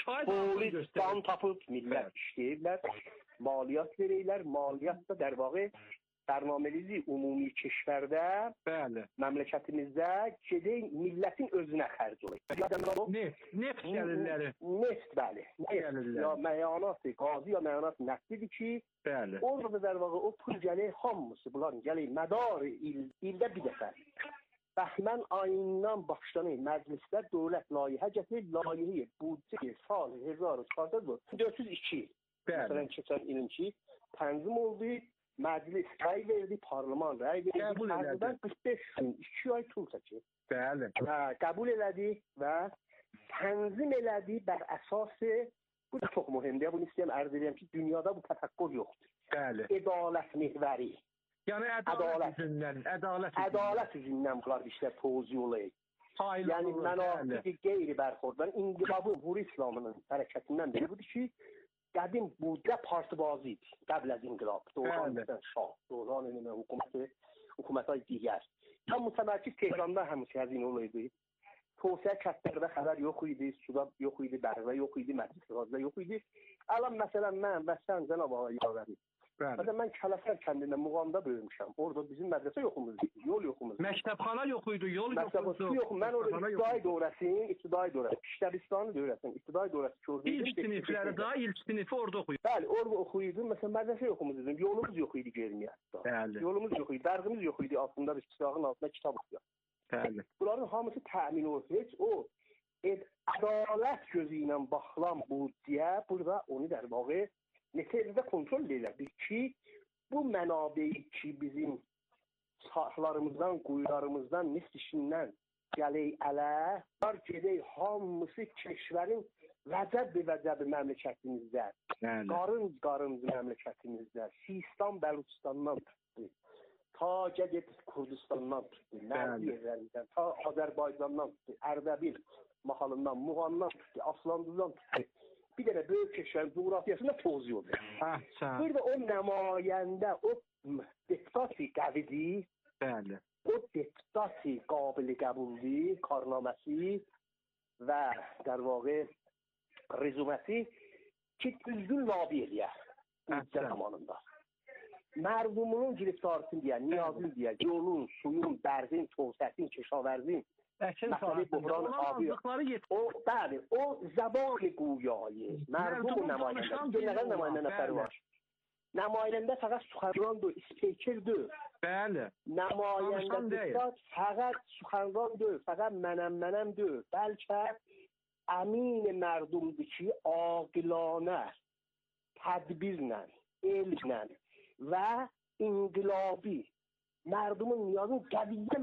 polistan tapıb millət işləyirlər, maliyyat verirlər, maliyyat da der vaxtı bərnaməlizi ümumi keşvərdə, məmləkətimizdə gedək millətin özünə xərc olur. Neft gəlirləri. Neft, bəli. Ya məyanat qazi, ya məyanat nəftidir ki, orada der vaxtı o pul gəlir, hamısı bunların gəlir, mədar ildə bir dəfə. Bəhmən ayından başlanır məclislər dövlət layihə gətirir, layihəyi büdcə sal 1402. Məsələn, keçən ilin ki, tənzim oldu, məclis rəy verdi, parlament rəy verdi, təqribən 45 gün, 2 ay tul çəkir. Bəli. Qəbul elədi və tənzim elədi bər əsası, bu da çox mühümdür, bunu istəyəm ərz edəyəm ki, dünyada bu təfəkkür yoxdur. Bəli. Ədalət məhvəri. Yəni ədalət üzündən bunlar işlər tozyu olayıq. Yəni mənafiki qeyri bərxorddan inqilabı Vur İslamının hərəkətindən biri budur ki, qədim Buddə partibazı idi, qəbl az inqilab, Doğan Şah, Doğan hökumətlər digər. Tam mütəmərkiz Tehranda həmişə həzin olaydı. Tövsiyə kəndlərdə xəbər yox idi, suda yox idi, bərqdə yox idi, məclis qazda yox idi. Alam məsələn mən və sən Cənab Ağa yavəri. Məsələn, mən Kələsər kəndində Muğamda böyümüşəm. Orada bizim mədrəsə yoxumuz idi, yol yoxumuz idi. Məktəbxana yox idi, yol yox idi. Mən orada ibtidai dövrəsini, İşləbistanı dövrəsini, ibtidai dövrəsi gördüm. İlk sinifləri da, ilk sinifi orada oxuydu. Bəli, orada oxuydu. Məsələn, mədrəsə yoxumuz idi, yolumuz yox idi geriyə. Yolumuz yox idi, bərqimiz yox idi, altında bir çırağın altında kitab oxuyaq. Bəli. Bunların hamısı təmin olunur. Heç o ədalət gözü ilə baxılan buddiyə burada onu der vaxtı neçədə kontrol edirlər ki, bu mənabeyi ki, bizim sahlarımızdan, quyularımızdan, neft işindən gələk ələ, var gedək hamısı keşvərin vəcəb məmləkətimizdə, qarınc məmləkətimizdə, Sistan, Bəluçistandan tutdu, ta gedib Kurdistandan tutdu, Mərzi yerlərindən, ta Azərbaycandan tutdu, Ərdəbil mahalından, Muğamdan tutdu, Aslandıdan tutdu. Bir dənə böyük keşvərin coğrafiyasında tozyu olur. Bir də o nəmayəndə, o deputasi qəvidir, o deputasi qabili qəbuldur, karnaməsi və der vaxtı rezuməsi ki, düzgün labi eləyər ülkə zamanında. Mərdumunun giriftarısını deyər, niyazını deyər, yolun, suyun, bərzin, tövsətin, keşavərzin, məsələ buhran abi. Bəli, o zəban-ı quyayı, mərdum nəmayəndə, nələr nəmayəndə nəfəri var. Nəmayəndə fəqət suxanrandır, ispeykerdir. Bəli. Nəmayəndə fəqət suxanrandır, fəqət mənəmdir. Bəlkə əmin mərdumdur ki, aqilanə, tədbirlə, elmlə və inqilabi mərdumun niyazın qədiyyə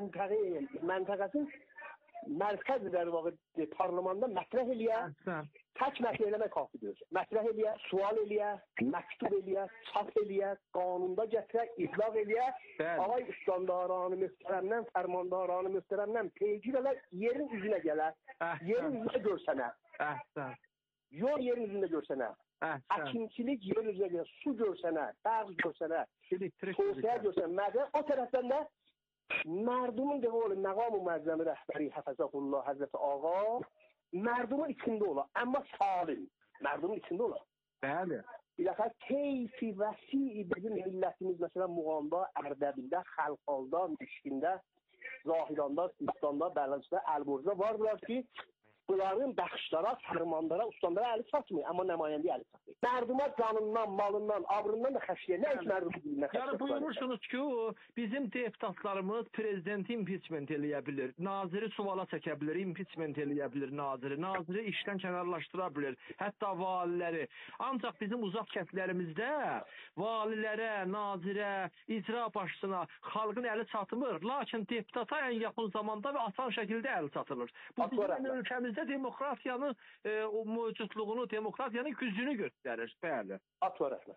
məntəqəsin mərkəz der vaxtı parlamenda mətrəh eləyər, tək mətrəh eləmək kafidir. Mətrəh eləyər, sual eləyər, məktub eləyər, çap eləyər, qanunda gətirər, iblaq eləyər, ağay üstandaranı möhtərəmdən, fərmandaranı möhtərəmdən peygir ələr, yerin üzünə gələr, yerin üzünə görsənər. Yol yerin üzündə görsənər. Əkinçilik yerin üzünə gələr, su görsənər, bəğz görsənər, tövsiyə görsənər. O tərəfdən də mərdumun deməli məqam-ı məzzəmi rəhbəri Həfəzəhullah Həzrəti Ağa mərdumun içində olar, amma salim mərdumun içində olar. Bəli. Biləxər keyfi vəsi bizim millətimiz məsələn Muğamda, Ərdəbildə, Xəlxalda, Mişkində, Zahiranda, Sistanda, Bərləncdə, Əlborcda vardılar ki, bunların bəxşlara, fərmandara, ustanlara əli çatmıyor, amma nəmayəndə əli çatmıyor. Mərduma canından, malından, abrından da xəşiyə, nə heç mərdum dilinə xəşiyə. Yəni buyurmuşsunuz ki, bizim deputatlarımız prezidenti impeachment eləyə bilir, naziri suala çəkə bilir, impeachment eləyə bilir naziri işdən kənarlaşdıra bilir, hətta valiləri. Ancaq bizim uzaq kəndlərimizdə valilərə, nazirə, icra başçısına xalqın əli çatmır, lakin deputata ən yaxın zamanda və asan şəkildə əli çatılır. Bu bizim ölkəmizdə demokratiyanın mövcudluğunu, demokratiyanın gücünü göstərir. Bəli. Atva rəhmət.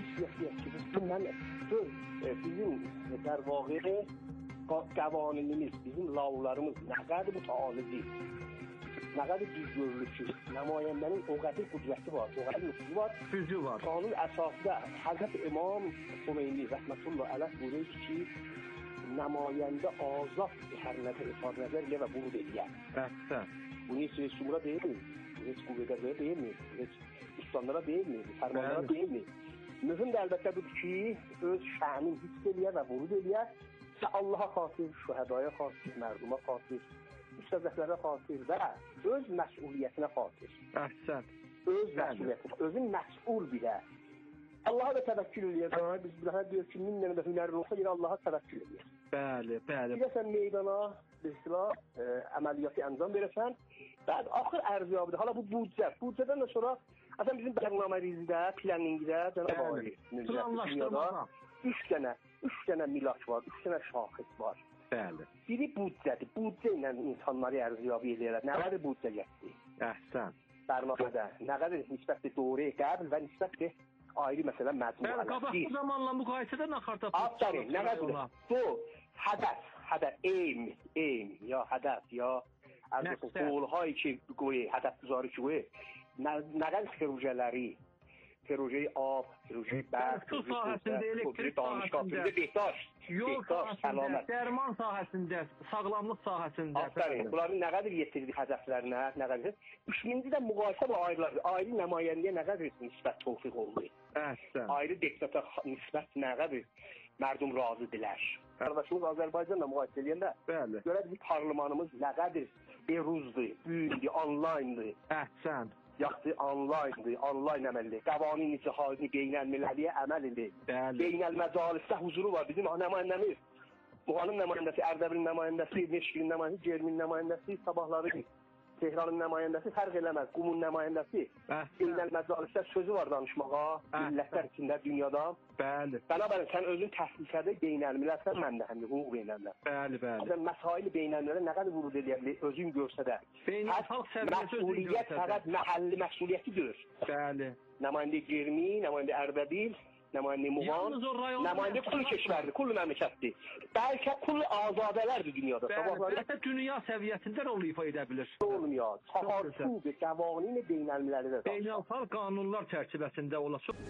bizim در واقع قوانینimiz, bizim lavlarımız nə qədər mütəalidir, nə qədər düzgörlük ki, nümayəndənin o qədər qüdrəti var, o qədər nüfuzu var. Gücü var. Qanun əsasında Həzrət İmam Xomeyni rəhmətullah ələh buyurur ki, nümayəndə azad hər nədə ifade nəzər ilə və bunu deyir. Əhsən. Bunu heç resumura deyilmir, heç qüvvədə deyilmir, heç üstanlara deyilmir, fərmanlara deyilmir. Mühüm də əlbəttə budur ki, öz şənin hiss eləyə və vurud eləyə və Allaha xatir, şühədaya xatir, mərduma xatir, müstəzəklərə xatir və öz məsuliyyətinə xatir. Əhsən. Öz məsuliyyətinə, özün məsul bilə. Allaha da təvəkkül eləyir. Biz biləhə deyir ki, 1000 dənə də hünərin olsa, yine Allaha təvəkkül eləyir. Bəli, bəli. Gidəsən meydana, əməliyyatı əncam verəsən, bəli, axır ərziyabidir. Hala bu büdcədən də sonra, əsən bizim bərnamərizdə, planingdə, cənab Ali, dünyada 3 dənə milak var, 3 dənə şahis var. Bəli. Biri büdcədir. Büdcə ilə insanları ərziyabi eləyirlər. Nə qədər büdcə getdi? Əhsən. Bərnamədə. Nə qədər nisbətli doğru qəbul və nisbətli ayrı məsələ məzmun ələqdir. Qabaqlı zamanla müqayisədə nə xarta? Aferin, nə qədər? Bu, hədəf, aim, ya hədəf, ya qolhayı ki, hədəf güzarı ki, nə qədər pürojələri, projeyi ab, projeyi bərk, su sahəsində, elektrik sahəsində, yol sahəsində, dərman sahəsində, sağlamlıq sahəsində. Aferin, bunların nə qədər yetirdik hədəflərinə, nə qədər? 3-cü də müqayisə və ayrı nümayəndəyə nə qədər nisbət tövfiq oldu? Əhsən. Ayrı deputata nisbət nə qədər mərdum razıdilər? Qardaşımız Azərbaycanla müqayisə edəndə görək ki, parlamentimiz nə qədər beruzdur, büyüdür, online'dır. Əhsən. Yaxşı, onlayn əməldir. Qəvanin icraatını beynəlmilləliyə əməl edir. Beynəlməcalisdə huzuru var. Bizim nümayəndəmiz, Muğanın nümayəndəsi, Ərdəbilin nümayəndəsi, Neşkirin nümayəndəsi, Cermin nümayəndəsi, Sabahların, Tehranın nümayəndəsi fərq eləməz. Qumun nümayəndəsi. Beynəlməcalisdə sözü var danışmağa, millətlər içində, dünyada. Bəli. Bənabərin, sən özün təhlükədə beynəlmillərsən, mən də həmdir, hüquq beynəlmilər. Bəli, bəli. Sən məsaili beynəlmillərə nə qədər vurud edə özün görsə də. Beynəlxalq səviyyəsi özün görsə də. Fəqət məhəlli məsuliyyətidir. Bəli. Nümayəndə Cermi, nümayəndə Ərdəbil, nümayəndə Muğan, nümayəndə kul keşvərdir, kul məmləkətdir. Bəlkə kul azadələrdir dünyada. Bəli, dünya səviyyəsində rol ifa edə bilir. Olmuyor. Tahakküm qəvanin beynəlmilləri də. Beynəlxalq qanunlar çərçivəsində olacaq.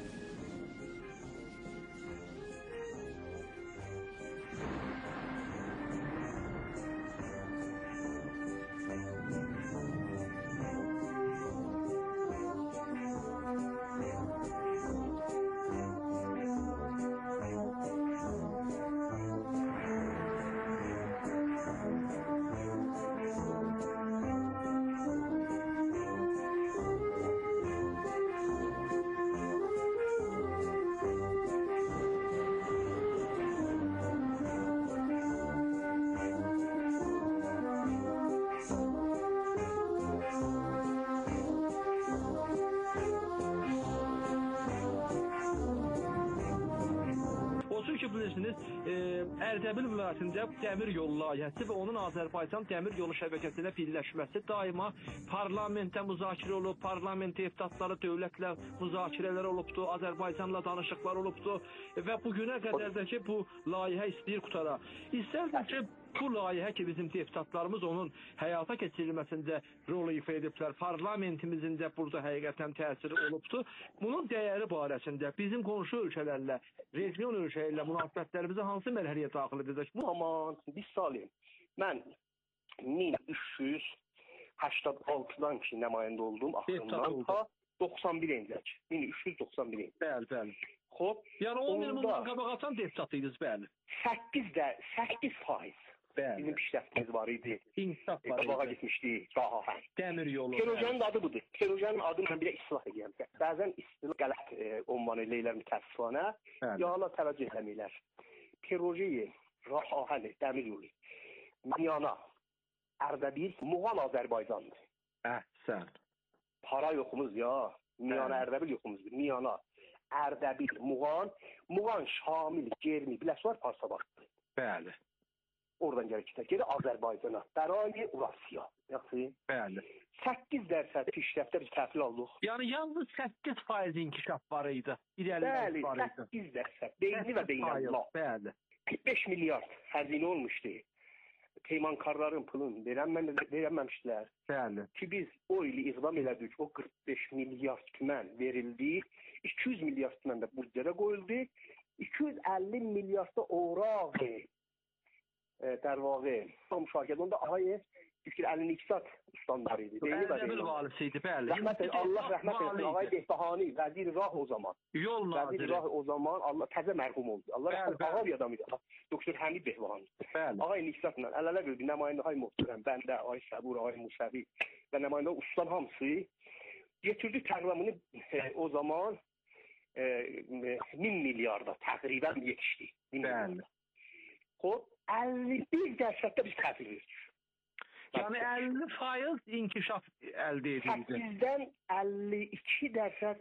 Ərdəbil vilayətində dəmir yolu layihəsi və onun Azərbaycan dəmir yolu şəbəkəsinə birləşməsi daima parlamentdə müzakirə olub, parlament deputatları dövlətlə müzakirələr olubdu, Azərbaycanla danışıqlar olubdu və bugünə qədər də ki, bu layihə istəyir qutara. İstərdim ki, bu layihə ki, bizim deputatlarımız onun həyata keçirilməsində rol ifa ediblər, parlamentimizin də burada həqiqətən təsiri olubdu. Bunun dəyəri barəsində bizim qonşu ölkələrlə, region ölkələrlə münasibətlərimizi hansı mərhələyə daxil edəcək? Aman, bir salim. Mən 1386-dan ki, nümayəndə oldum, axırından ta 91-əcək. 1391. Bəli, bəli. Xob, yəni 10 il bundan qabaq atan deputatıydınız, bəli. 8%. Bizim pişrəftimiz var idi. İnsaf var idi. Qabağa gitmişdi, daha. Dəmir yolu. Projenin adı budur. Projenin adını mən bir islah edəyəm. Bəzən istilah qələt onvan eləyirlər mütəssifanə, ya Allah təvəccüh eləməklər. Projeyi, rahahəli, dəmir yolu. Miyana, Ərdəbil, Muğan Azərbaycandır. Əhsən. Para yoxumuz ya. Miyana, Ərdəbil yoxumuzdur. Miyana, Ərdəbil, Muğan, Muğan, Şamil, Germi, biləsi var, parça vaxtdır. Bəli. Oradan gəlir ki, Azərbaycana, Bərayi Urasiya. Yaxşı? Bəli. 8% pişrəftdə biz təhvil aldıq. Yəni yalnız 8% inkişaf var idi. Bəli, 8%. Beyni və beynəllah. Bəli. 45 milyard xərcini olmuşdu. Peymankarların pulunu verənməmişdilər. Bəli. Ki biz o ili iqdam elədik. O 45 milyard tümən verildi. 200 milyard tümən də büdcədə qoyuldu. 250 milyard da oraq در واقع مشارکت onda ağay fikir 52 saat ustandar idi. Ərdəbil valisiydi, bəli. Allah rəhmət etsin. Ağay Behbahani, vəzir rah o zaman. Yol naziri. Vəzir rah o zaman Allah təzə mərhum oldu. Allah rəhmət ağa bir adam idi. Doktor Həmid Behbahani. Bəli. Ağay Niksatla əl-ələ verdi nümayəndəhay möhtərəm, bəndə, Ay Səbur, Ay Musavi və nümayəndə ustam hamısı getirdi təqvimini o zaman 1000 milyarda təqribən yetişdi. Bəli. Xop 51% biz təhvil verdik. Yəni 50% inkişaf əldə edildi. 8-dən 52%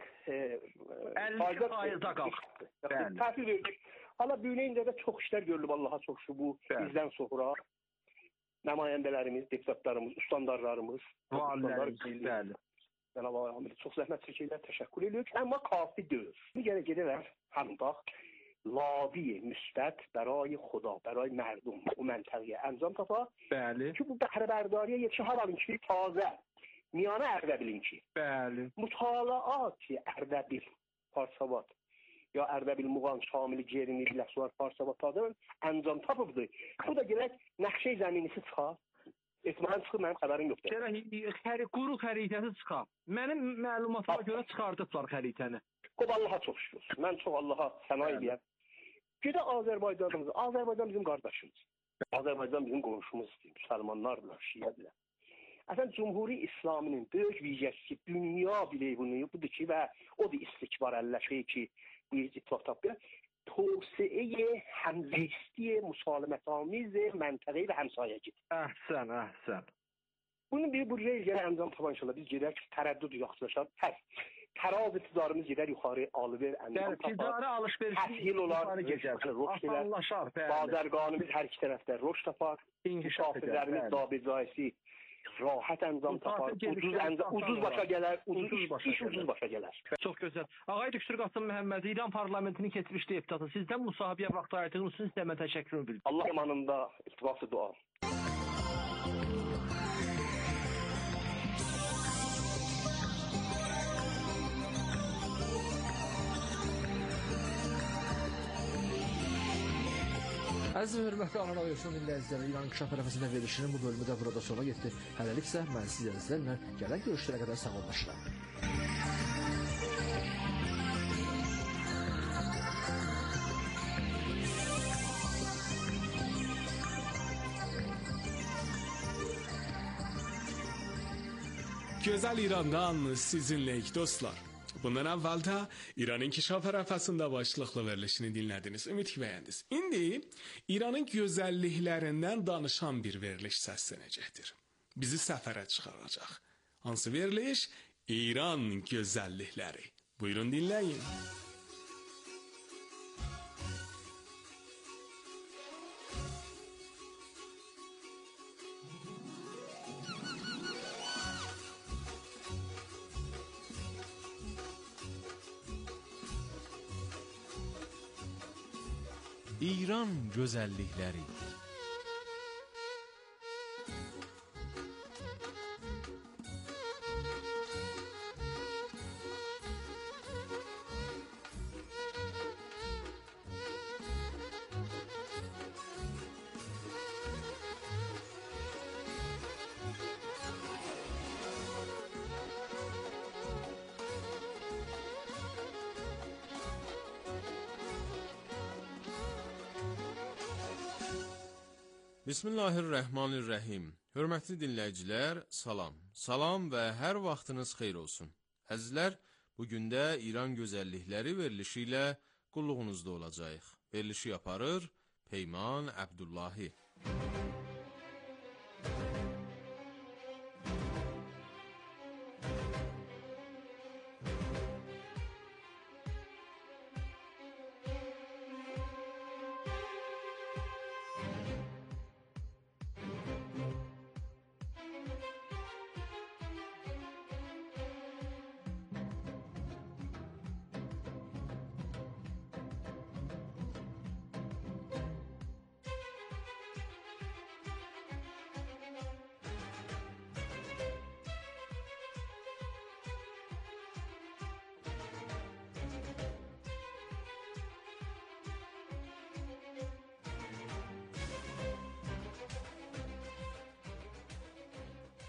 52%-a qalxdı. Təhvil verdik. Hala büyünəyində də çox işlər görülüb Allaha çox şükür bu bizdən sonra. Nümayəndələrimiz, deputatlarımız, ustandarlarımız, valilərimiz, bəli. Cənab Ahmet çox zəhmət çəkirlər, təşəkkür edirik. Amma kafi deyil. Digər gedilər həmin bax لابی مثبت برای خدا برای مردم و منطقه انجام تاپا بله که bu بهره برداری یک شهر اینکی تازه میانه اردبیلینکی بله مطالعات اردبیل پارساوات یا اردبیل مقام شامل جرینی لسوار پارساوات تازه انجام تاپıbdı. Bu da gerek نقشه زمینisi çıxar. Etmən çıxır, mənim xəbərim yoxdur. Quru xəritəsi çıxar. Mənim məlumatıma görə çıxardıblar xəritəni. Qob Allaha çox şükür. Mən çox Allaha səna edirəm. Gedə Azərbaycanımız, Azərbaycan bizim qardaşımız. Azərbaycan bizim qonşumuzdur. Müsəlmanlardır, Şiədirlər. Əslən Cumhuri İslamının böyük viziyası dünya biləyi bunu budur ki və o da istikbar əlləşəyi ki bu itlaf tapıyor. توسعه همزیستی مسالمت‌آمیز منطقه‌ای و همسایگی. Əhsən. Bunun bir buraya gələ anlam tapan inşallah biz gedək tərəddüd yoxlaşar. Təraz ticarətimiz gedər yuxarı alıver anlam tapar. Ticarət alış-veriş yuxarı gedər. Asanlaşar. Bazarganımız hər iki tərəfdə rüşd tapar. İnkişaflarımız dabizayisi rahat anlam tapar. Ucuz başa gələr, ucuz başa gələr. Çox gözəl. Ağay Doktor Qasım Məhəmməd, İran parlamentinin keçmiş deputatı, sizdən müsahibəyə vaxt ayırdığınız üçün sizə mən təşəkkür edirəm. Allah imanında iltifası dua. Əziz və hörmətli Ana Radiosunun dinləyiciləri, İran İnkişaf Ərəfəsində verilişinin bu bölümü də burada sona getdi. Hələliksə mən sizlərlə gələn görüşlərə qədər sağollaşıram. Gözəl İrandan sizinleyik dostlar. Bundan əvvəl də İran İnkişaf Ərəfəsində başlıqlı verilişini dinlədiniz. Ümid ki, bəyəndiniz. İndi İranın gözəlliklərindən danışan bir veriliş səslənəcəkdir. Bizi səfərə çıxaracaq. Hansı veriliş? İran gözəllikləri. Buyurun dinləyin. İran gözəllikləri. Bismillahirrahmanirrahim. Hörmətli dinləyicilər, salam. Salam və hər vaxtınız xeyir olsun. Əzizlər, bugün də İran gözəllikləri verilişi ilə qulluğunuzda olacağıq. Verilişi yaparır Peyman Əbdullahi.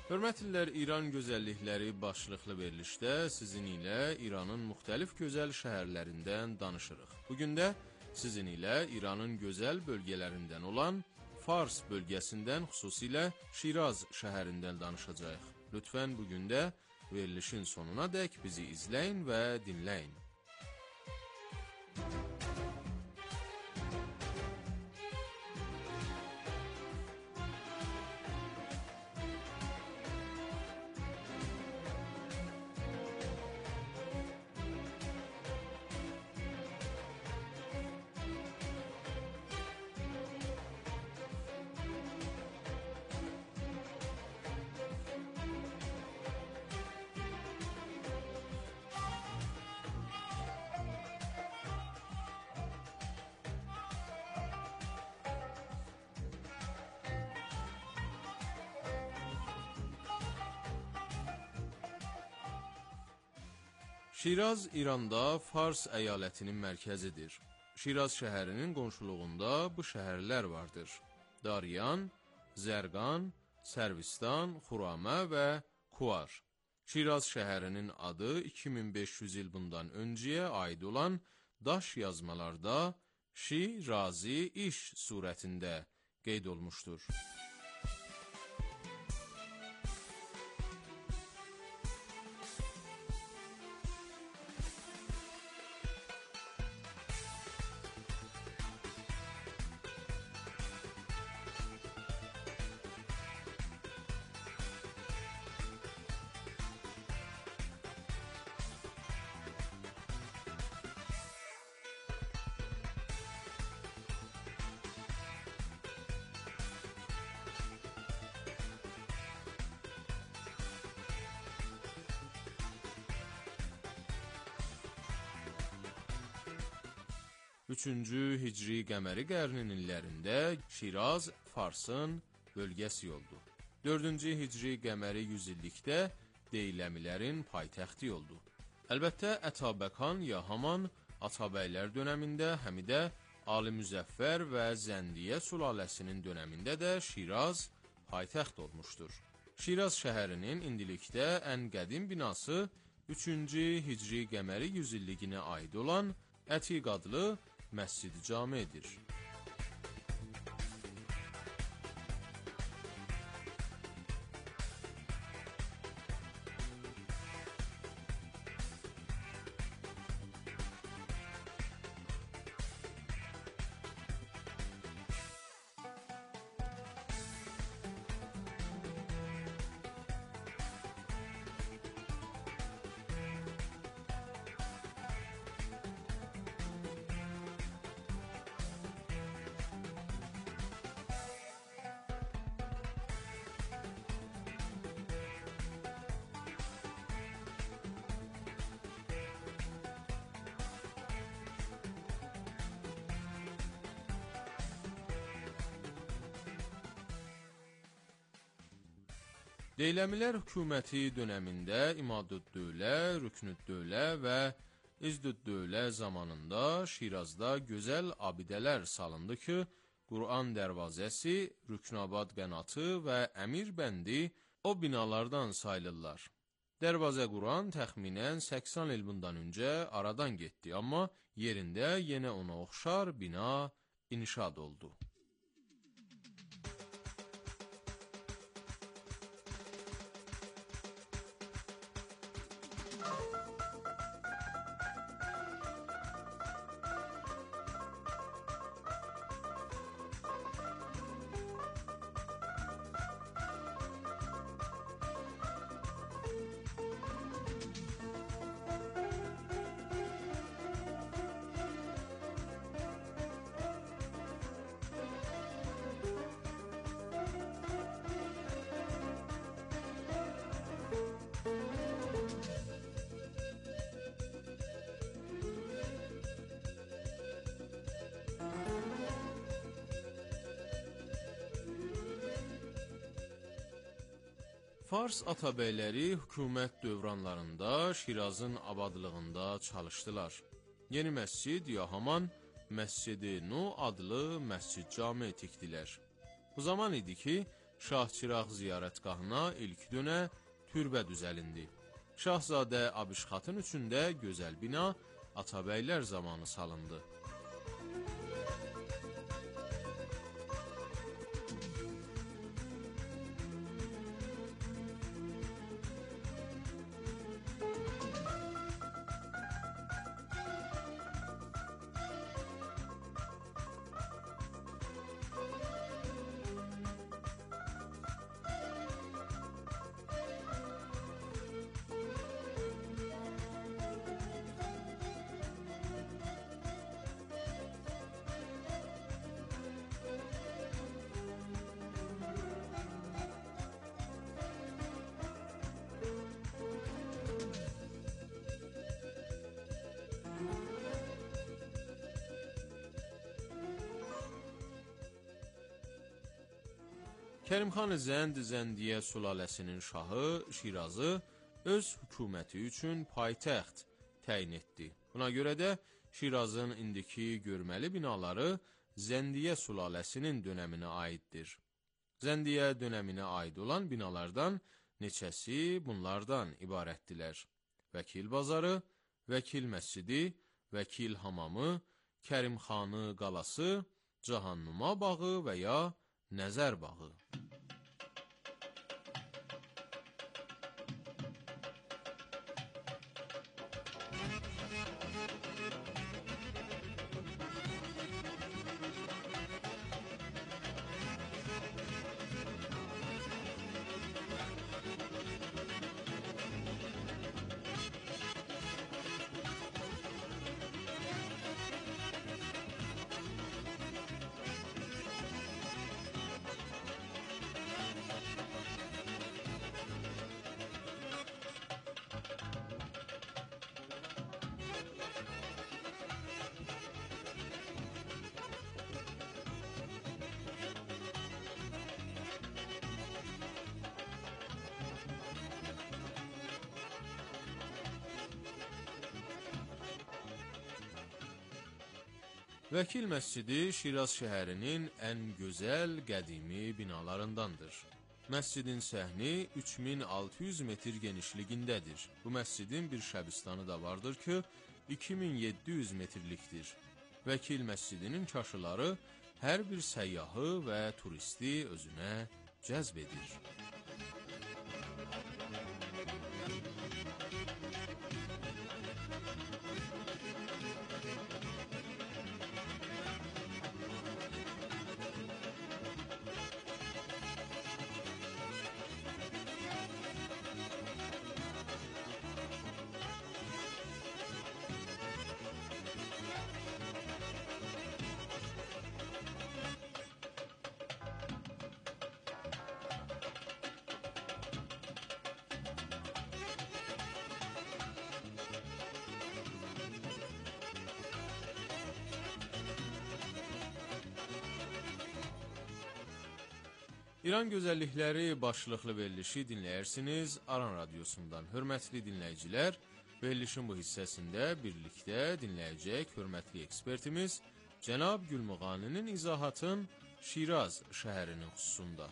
Hörmətlilər, İran gözəllikləri başlıqlı verilişdə sizin ilə İranın müxtəlif gözəl şəhərlərindən danışırıq. Bugün də sizin ilə İranın gözəl bölgələrindən olan Fars bölgəsindən, xüsusilə Şiraz şəhərindən danışacağıq. Lütfən bugün də verilişin sonuna dək bizi izləyin və dinləyin. Şiraz İranda Fars əyalətinin mərkəzidir. Şiraz şəhərinin qonşuluğunda bu şəhərlər vardır: Daryan, Zərqan, Sərvistan, Xuramə və Kuar. Şiraz şəhərinin adı 2500 il bundan öncəyə aid olan daş yazmalarda Şirazi iş surətində qeyd olmuşdur. Üçüncü Hicri qəməri qarnının illərində Şiraz Farsın bölgəsi oldu. 4-cü Hicri qəməri yüzillikdə Deyləmilərin paytəxti oldu. Əlbəttə, Ətabəkan ya Haman Atabəylər dönəmində, həm də Ali Müzəffər və Zəndiyə sülaləsinin dönəmində də Şiraz paytəxt olmuşdur. Şiraz şəhərinin indilikdə ən qədim binası 3-cü Hicri qəməri yüzilliginə aid olan Ətiq adlı Məscid-i Camidir. Deyləmilər hökuməti dönəmində İmadüddövlə, Rüknüddövlə və İzdüddövlə zamanında Şirazda gözəl abidələr salındı ki, Quran dərvazəsi, Rüknabad qənatı və Əmir bəndi o binalardan sayılırlar. Dərvazə Quran təxminən 80 il bundan öncə aradan getdi, amma yerində yenə ona oxşar bina inşad oldu. Fars atabəyləri hökumət dövranlarında Şirazın abadlığında çalışdılar. Yeni məscid ya Haman Məscid-i Nu adlı məscid cami tikdilər. Bu zaman idi ki, Şah Çıraq ziyarətgahına ilk dönə türbə düzəlindi. Şahzadə Abişxatın üçün də gözəl bina Atabəylər zamanı salındı. Kərimxan Zənd Zəndiyə sülaləsinin şahı Şirazı öz hökuməti üçün paytaxt təyin etdi. Buna görə də Şirazın indiki görməli binaları Zəndiyə sülaləsinin dönəminə aiddir. Zəndiyə dönəminə aid olan binalardan neçəsi bunlardan ibarətdilər: Vəkil bazarı, Vəkil məscidi, Vəkil hamamı, Kərimxanı qalası, Cahannuma bağı və ya Nəzər bağı. Vəkil məscidi Şiraz şəhərinin ən gözəl qədimi binalarındandır. Məscidin səhni 3600 metr genişliyindədir. Bu məscidin bir şəbistanı da vardır ki, 2700 metrlikdir. Vəkil məscidinin kaşıları hər bir səyyahı və turisti özünə cəzb edir. İran gözəllikləri başlıqlı verilişi dinləyirsiniz Aran Radyosundan. Hörmətli dinləyicilər, verilişin bu hissəsində birlikdə dinləyəcək hörmətli ekspertimiz Cənab Gülmuğaninin izahatın Şiraz şəhərinin xüsusunda.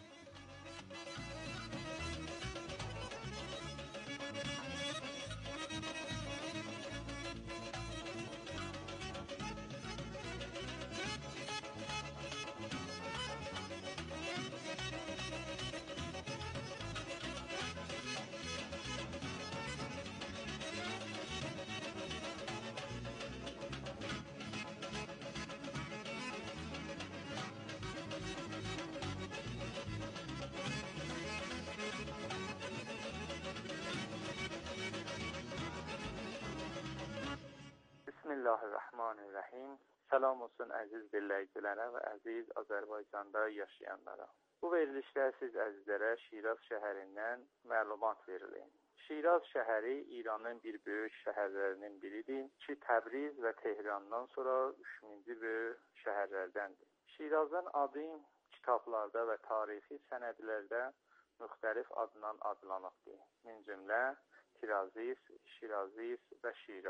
Bismillahirrahmanirrahim. Salam olsun əziz dinləyicilərə və əziz Azərbaycanda yaşayanlara. Bu verilişdə siz əzizlərə Şiraz şəhərindən məlumat verilin. Şiraz şəhəri İranın bir böyük şəhərlərinin biridir ki, Təbriz və Tehrandan sonra 3-cü böyük şəhərlərdəndir. Şirazın adı kitablarda və tarixi sənədlərdə müxtəlif adından adlanıbdır. Min cümlə Tirazis, Şirazis və Şiraz.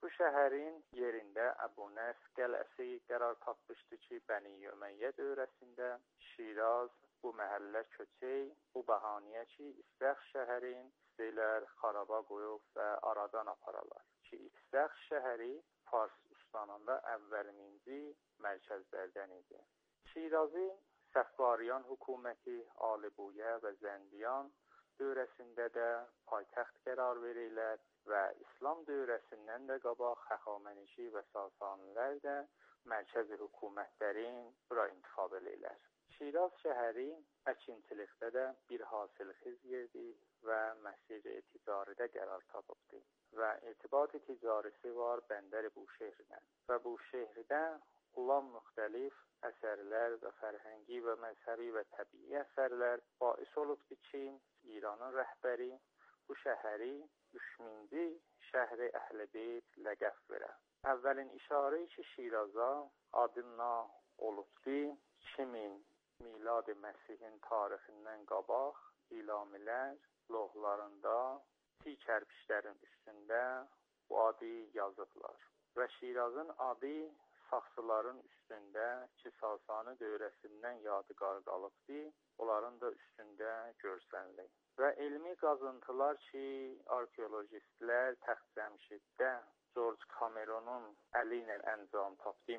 Bu şəhərin yerində Əbu Nəs qələsi qərar tapmışdı ki, Bəni Ümeyyə dövrəsində Şiraz bu məhəllə köçək, bu bəhanəyə ki, İstəx şəhərin istəyirlər xaraba qoyub və aradan aparalar ki, İstəx şəhəri Fars üsyanında əvvəlinci mərkəzlərdən idi. Şirazın Səffariyan hökuməti Alibuyə və Zəndiyan dövrəsində də paytaxt qərar verirlər və İslam dövrəsindən də qabaq Xəxamənişi və Sasanilər də mərkəzi hökumətlərin bura intikhab edirlər. Şiraz şəhəri əkinçilikdə də bir hasilxiz yerdir və məsir ticaridə qərar tapıbdır və irtibat ticarisi var Bəndər Buşehrinə və bu şəhərdə olan müxtəlif əsərlər və fərhəngi və məzhəbi və təbii əsərlər bais olubdur ki, İranın rəhbəri bu şəhəri 3000-ci şəhri Əhl-Beyt ləqəb verər. Əvvəlin işarə ki, Şiraza adına olubdur 2000 milad-ı Məsihin tarixindən qabaq ilamilər loğlarında çiy kərpişlərin üstündə bu adı yazıblar və Şirazın adı saxsıların üstündə ki, Sasani dövrəsindən yadigar qalıbdır, onların da üstündə görsənilir. Və elmi qazıntılar ki, arkeologistlər Təxtcəmşiddə George Cameronun əli ilə əncam tapdı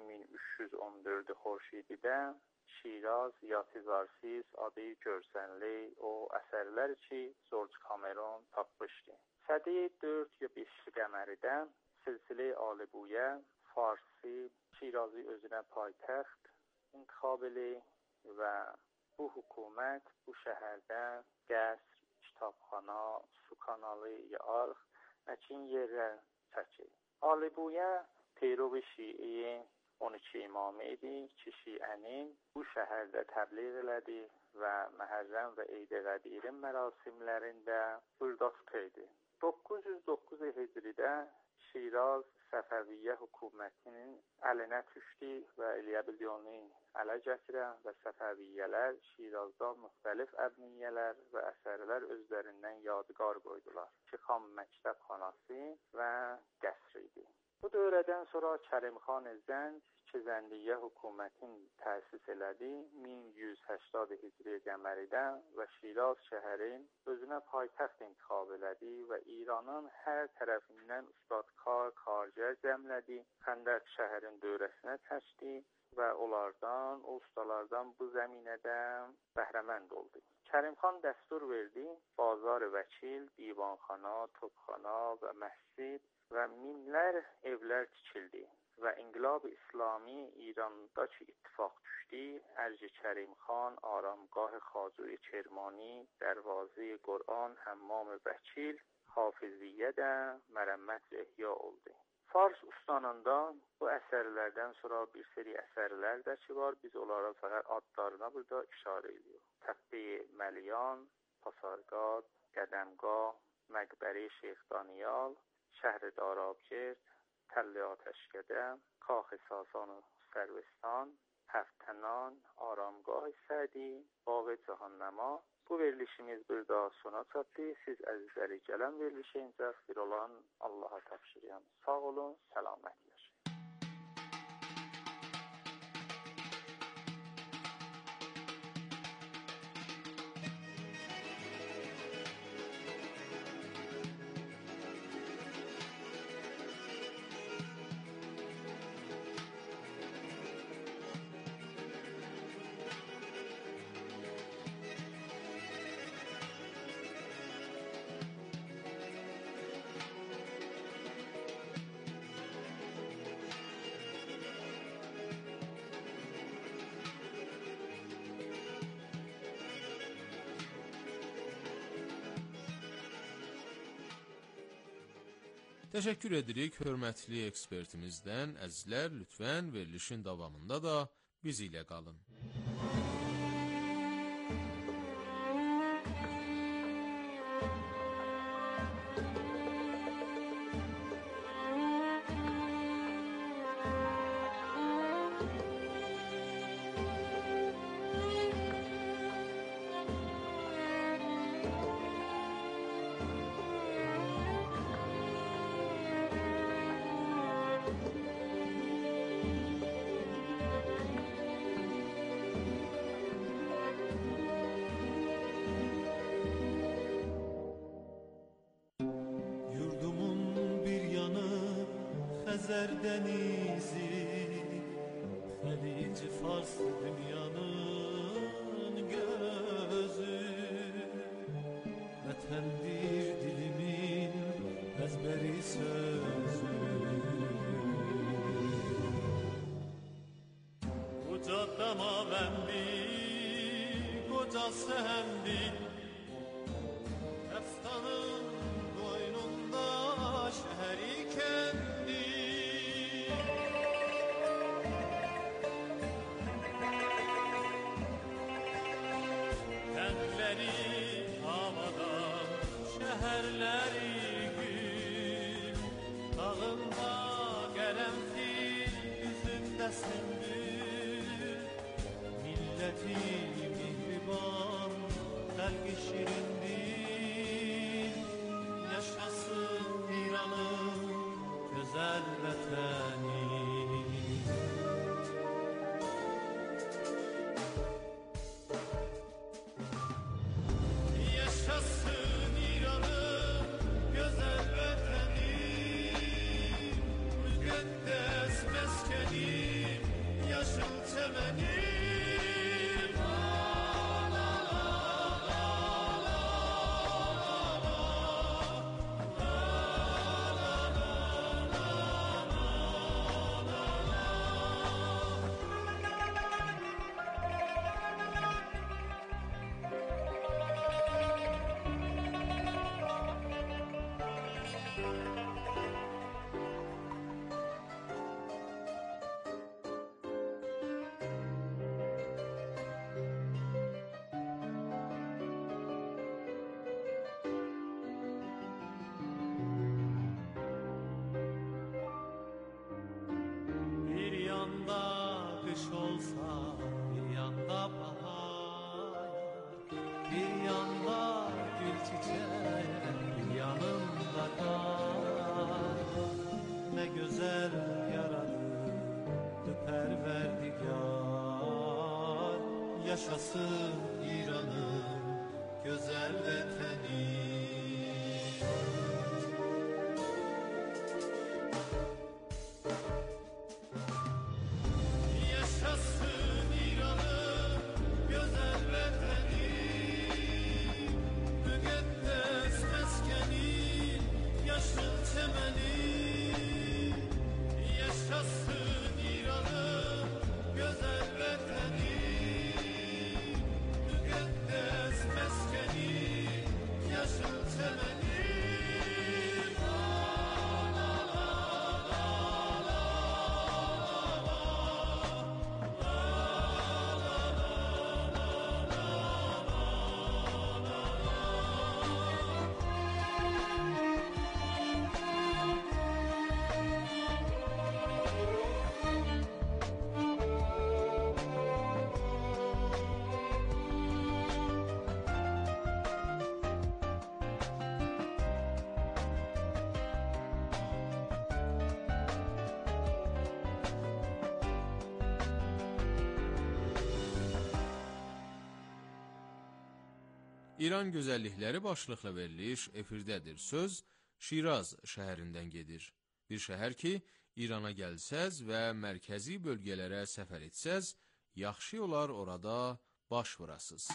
1314 xورشیدیdə Şiraz yatizarsız adı görsənli o əsərlər ki, George Cameron tapmışdı. Sədi 4 ya 5 qəməridə silsilə Alibuyə Farsi Şirazı özünə paytaxt intikhab edir və bu hökumət bu şəhərdə qəsr, kitabxana, su kanalı, arx, əkin yerlər çəkir. Alibuyə Peyrov Şii 12 imamı idi ki, Şiənin bu şəhərdə təbliğ elədi və Məhərrəm və Eid-i Qədirin mərasimlərində burada tutaydı. 909 Hicridə Şiraz Səfəviyyə hökumətinin əlinə düşdü və İlyəbildiyonu ələ gətirə və Səfəviyyələr Şirazdan müxtəlif əbniyyələr və əsərlər özlərindən yadigar qoydular ki, Xam Məktəbxanası və qəsr idi. Bu dövrədən sonra Kərimxan Zənd ki, Zəndiyyə hökumətin təsis elədi 1180 Hicri qəməridə və Şiraz şəhərin özünə paytaxt intikhab elədi və İranın hər tərəfindən ustadkar, kargər cəmlədi, Xəndəq şəhərin dövrəsinə çəkdi və onlardan, o ustalardan bu zəminədə bəhrəmənd oldu. Kərimxan dəstur verdi, bazar vəkil, divanxana, topxana və məscid və minlər evlər tikildi və İnqilab İslami İrandakı ittifaq düşdü. Ərc-i Kərimxan, Aramgah Xacə Kermani, Dərvazə Qur'an, Həmmam Vəkil, Hafiziyyə də mərəmmət ehya oldu. Fars üsyanında bu əsərlərdən sonra bir seri əsərlər də ki var, biz onlara fəqət adlarına burada işarə edirik. Təppi Məliyan, Pasargad, Qədəmgah, Məqbəri Şeyx Daniyal, Şəhri Darabkird, Təlli Atəşkədə, Kax-ı Sasan Sərvistan, Həftənan, Aramgah Sədi, Bağ-ı Cəhənnəma. Bu verilişimiz burada sona çatdı. Siz əzizləri gələn verilişə incə xeyir olan Allaha təşəkkürəm. Sağ olun, səlamət yaşayın. Təşəkkür edirik hörmətli ekspertimizdən. Əzizlər, lütfən verilişin davamında da biz ilə qalın. Kevser denizi, Halic Fars dünyanın gözü. Vatandir dilimin ezberi sözü. Koca damavendi, koca sehendi, eftanın boynunda şehri kendi. Kentleri havada, şehirleri gül, dağında karanfil, yüzünde sümbül. Milleti mihriban, kalbi şirindir. Yaşasın İran'ın güzel vatani. Yaşasın İran'ın güzel vatani. Müqəddəs məskəni, yaşıl çəməni. Bir yanda kış olsa, bir yanda bahar. Bir yanda gül çiçek, bir yanında kar. Ne güzel yaradı Perverdigar. Yaşasın İran'ın güzel vatani. Yaşasın İran'ın güzel vatani. Müqəddəs məskəni, yaşıl çəməni. Yaşasın İran'ın güzel vatani. Müqəddəs məskəni, yaşıl çəməni. İran gözəllikləri başlıqla veriliş efirdədir. Söz Şiraz şəhərindən gedir. Bir şəhər ki, İrana gəlsəz və mərkəzi bölgələrə səfər etsəz, yaxşı olar orada baş vurasız.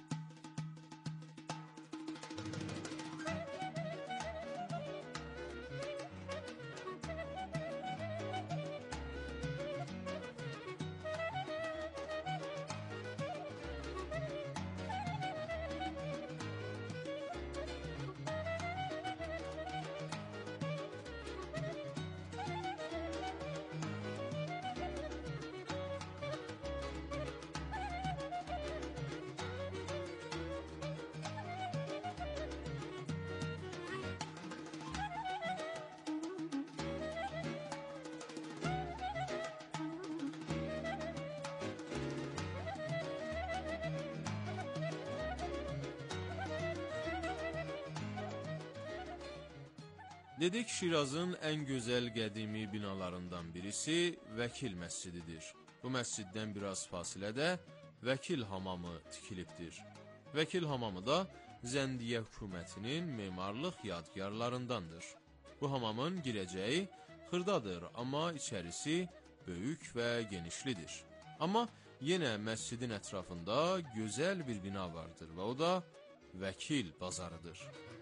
Dedik, Şirazın ən gözəl qədimi binalarından birisi Vəkil məscididir. Bu məsciddən biraz fasilədə Vəkil hamamı tikilibdir. Vəkil hamamı da Zəndiyə hökumətinin memarlıq yadgarlarındandır. Bu hamamın girəcəyi xırdadır, amma içərisi böyük və genişlidir. Amma yenə məscidin ətrafında gözəl bir bina vardır və o da Vəkil bazarıdır.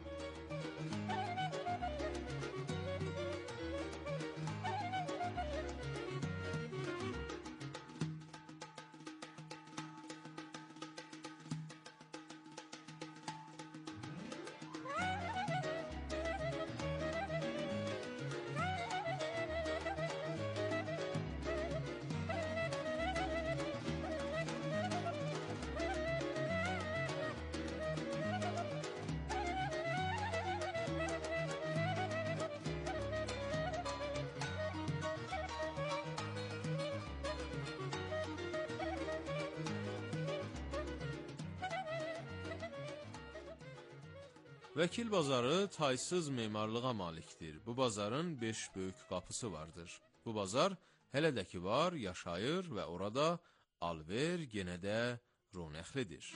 Vəkil bazarı taysız memarlığa malikdir. Bu bazarın 5 böyük qapısı vardır. Bu bazar hələ də ki var, yaşayır və orada alver yenə də ronəxlidir.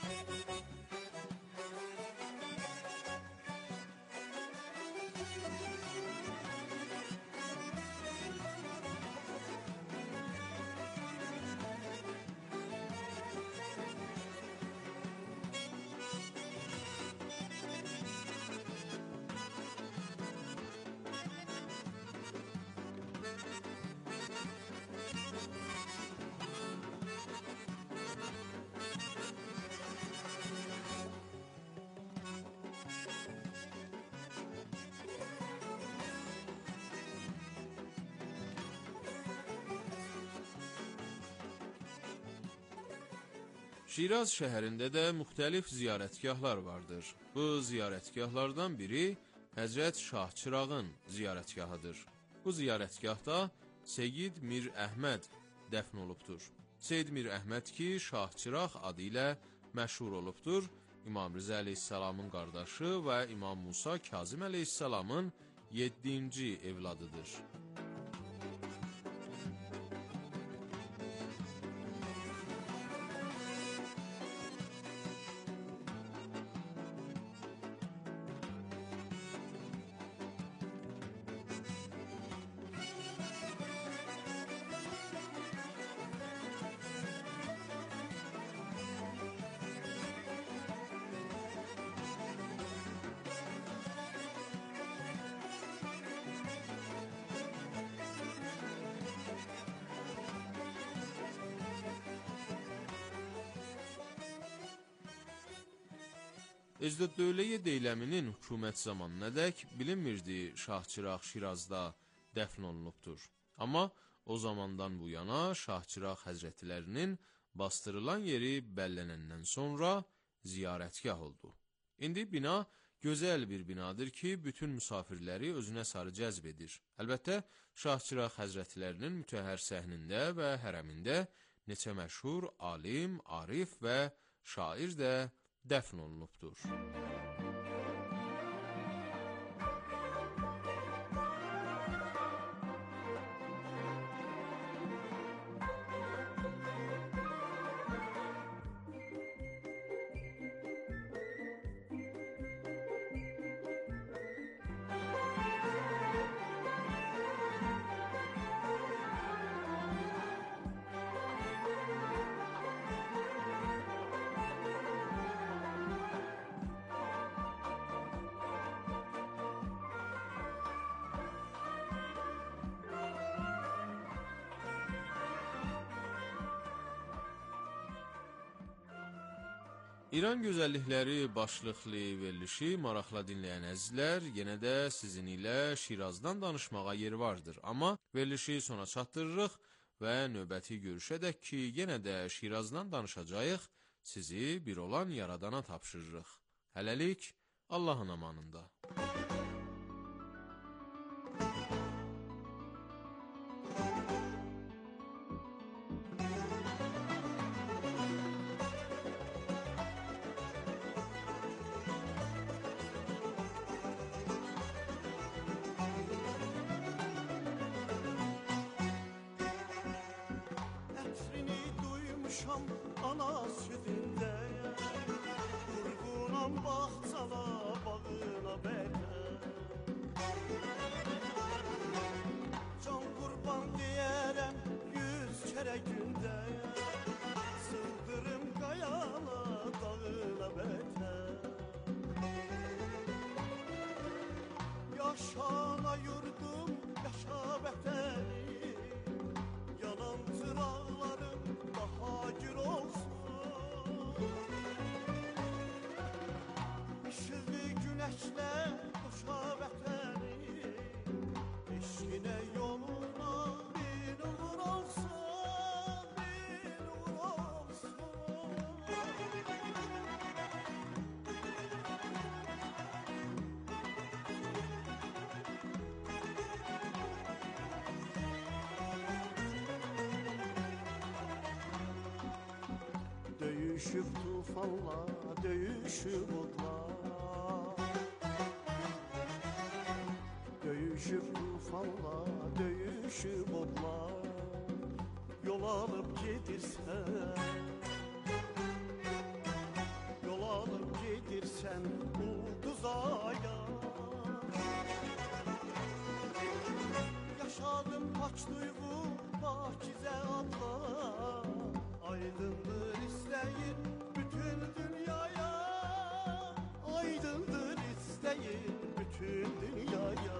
Şiraz şəhərində də müxtəlif ziyarətgahlar vardır. Bu ziyarətgahlardan biri Həzrət Şahçırağın ziyarətgahıdır. Bu ziyarətgahda Seyyid Mir Əhməd dəfn olubdur. Seyyid Mir Əhməd ki, Şahçıraq adı ilə məşhur olubdur. İmam Rıza əleyhissalamın qardaşı və İmam Musa Kazım əleyhissalamın 7-ci evladıdır. Ecdəddövləyə deyləminin hökumət zamanınadək bilinmirdi Şahçıraq Şirazda dəfn olunubdur. Amma o zamandan bu yana Şahçıraq həzrətlərinin bastırılan yeri bəllənəndən sonra ziyarətgah oldu. İndi bina gözəl bir binadır ki, bütün müsafirləri özünə sarı cəzb edir. Əlbəttə, Şahçıraq həzrətlərinin mütəhhər səhnində və hərəmində neçə məşhur alim, arif və şair də dəfn olunubdur. İran gözəllikləri başlıqlı verilişi maraqla dinləyən əzizlər, yenə də sizin ilə Şirazdan danışmağa yer vardır. Amma verilişi sona çatdırırıq və növbəti görüşədək ki, yenə də Şirazdan danışacağıq, sizi bir olan Yaradana tapşırırıq. Hələlik, Allahın amanında. Ana südündə Vurğunam bağçala bağına bərə çərəgündə sıldırım qayala dağına bətər Yaşana yurdum, yaşa vətəni Yanan çıraqlarım daha gür olsun İşığı günəşlə qoşa vətəni Eşqinə yoluna bin uğur olsun, bin uğur olsun Döyüşüb tufanla, döyüşüb odlar Döyüşüb tufanla, döyüşüb odlar Yol alıp gedirsən Yol alıp gedirsən ulduzaya Yaşadım paç duygu, pakizə adlar Aydındır isteyin bütün dünyaya Aydındır isteyin bütün dünyaya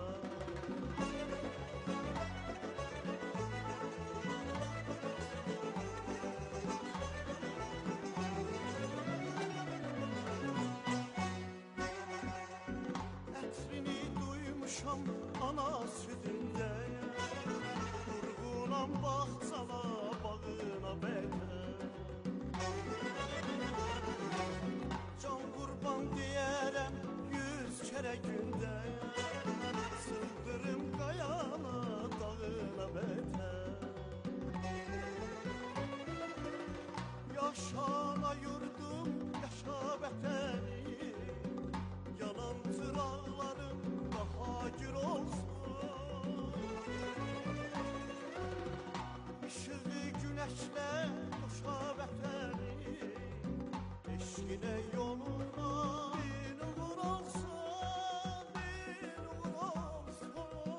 Ətrini duymuşam ana südündə Vurğunam baxsana bağına bətər Can qurban deyərəm 100 kərə gündə Sıldırım qayana dağına bətər Yaşana yurdum, yaşa vətəni Yanan çıraqlarım daha gür olsun İşığı günəşlə qoşa vətəni Eşqinə yoluna bin uğur olsun, bin uğur olsun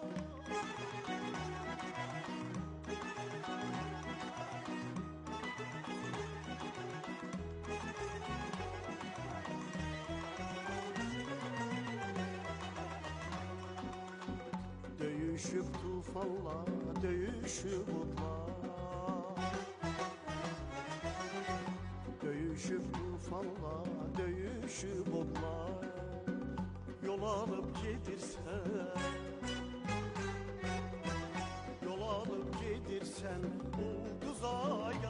Döyüşüb tufanla, döyüşüb odlar Döyüşüb tufanla, döyüşüb odlar Yol alıp gedirsən Yol alıp gedirsən ulduzaya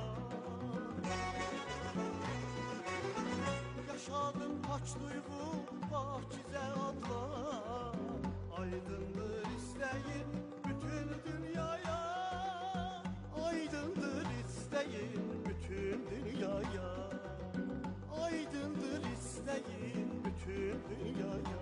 Yaşadım paç duygu, pakizə adlar Aydındır isteyin bütün dünyaya Aydındır isteyin bütün dünyaya Aydındır isteyin bütün dünyaya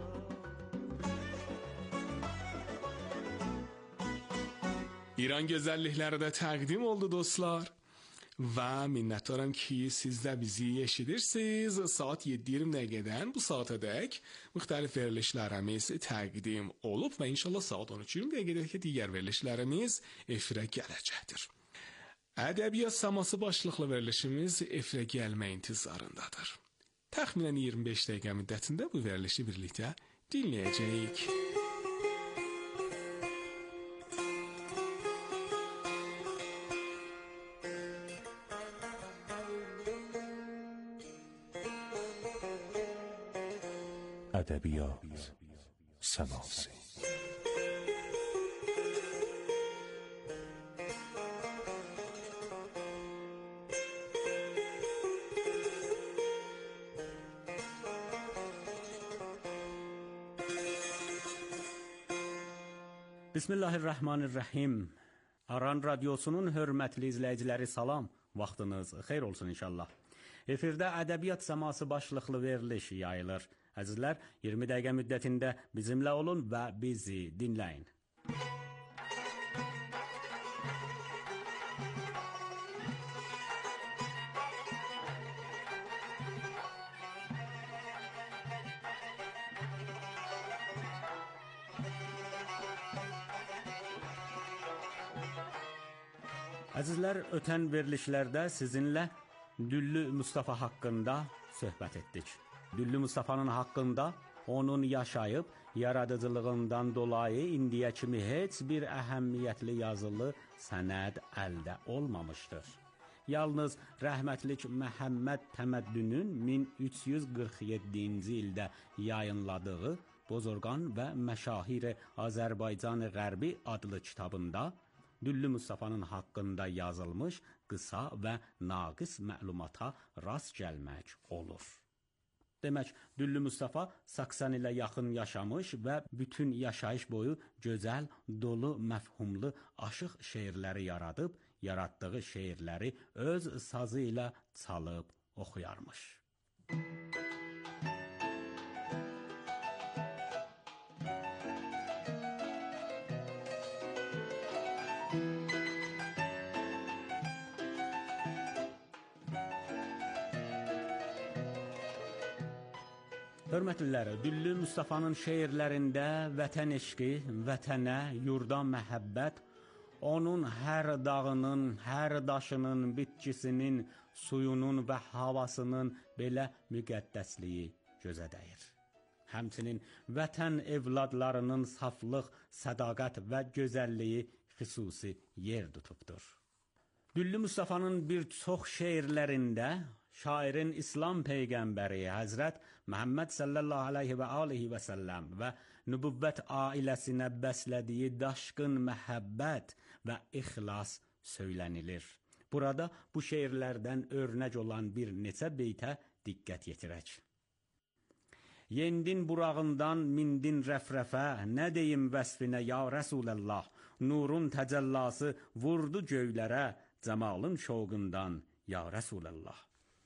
İran gözəllikləri də təqdim oldu dostlar. Və minnətdaram ki, siz də bizi eşidirsiniz. Saat 7:20 dəqiqədən bu saatədək müxtəlif verilişlərimiz təqdim olub və inşallah saat 13:20 dəqiqədəki digər verilişlərimiz efirə gələcəkdir. Ədəbiyyat saması başlıqlı verilişimiz efirə gəlmə intizarındadır. Təxminən 25 dəqiqə müddətində bu verilişi birlikdə dinləyəcəyik. ادبیات سماسی Bismillahirrahmanirrahim. Aran Radyosu'nun hörmətli izləyiciləri salam. Vaxtınız xeyir olsun inşallah. Efirdə ədəbiyyat səması başlıqlı veriliş yayılır. Əzizlər, 20 dəqiqə müddətində bizimlə olun və bizi dinləyin. Əzizlər, ötən verilişlərdə sizinlə Düllü Mustafa haqqında söhbət etdik. Düllü Mustafanın haqqında onun yaşayıb, yaradıcılığından dolayı indiyə kimi heç bir əhəmiyyətli yazılı sənəd əldə olmamışdır. Yalnız rəhmətlik Məhəmməd Təməddünün 1347-ci ildə yayınladığı Bozorqan və Məşahir-i Azərbaycan-ı Qərbi adlı kitabında Düllü Mustafanın haqqında yazılmış qısa və naqis məlumata rast gəlmək olur. Demək, Düllü Mustafa 80 ilə yaxın yaşamış və bütün yaşayış boyu gözəl, dolu, məfhumlu, aşıq şeirləri yaradıb, yaratdığı şeirləri öz sazı ilə çalıb oxuyarmış. Hörmətliləri, Düllü Mustafanın şeirlərində vətən eşqi, vətənə, yurda məhəbbət, onun hər dağının, hər daşının, bitkisinin, suyunun və havasının belə müqəddəsliyi gözə dəyir. Həmçinin vətən evladlarının saflıq, sədaqət və gözəlliyi xüsusi yer tutubdur. Düllü Mustafanın bir çox şeirlərində şairin İslam Peyğəmbəri Həzrət Məhəmməd sallallahu aleyhi və alihi və səlləm və nübüvvət ailəsinə bəslədiyi daşqın məhəbbət və ixlas söylənilir. Burada bu şeirlərdən örnək olan bir neçə beytə diqqət yetirək. Yendin burağından mindin rəfrəfə, nə deyim vəsfinə ya Rəsuləllah, nurun təcəllası vurdu göylərə, cəmalın şovqundan ya Rəsuləllah.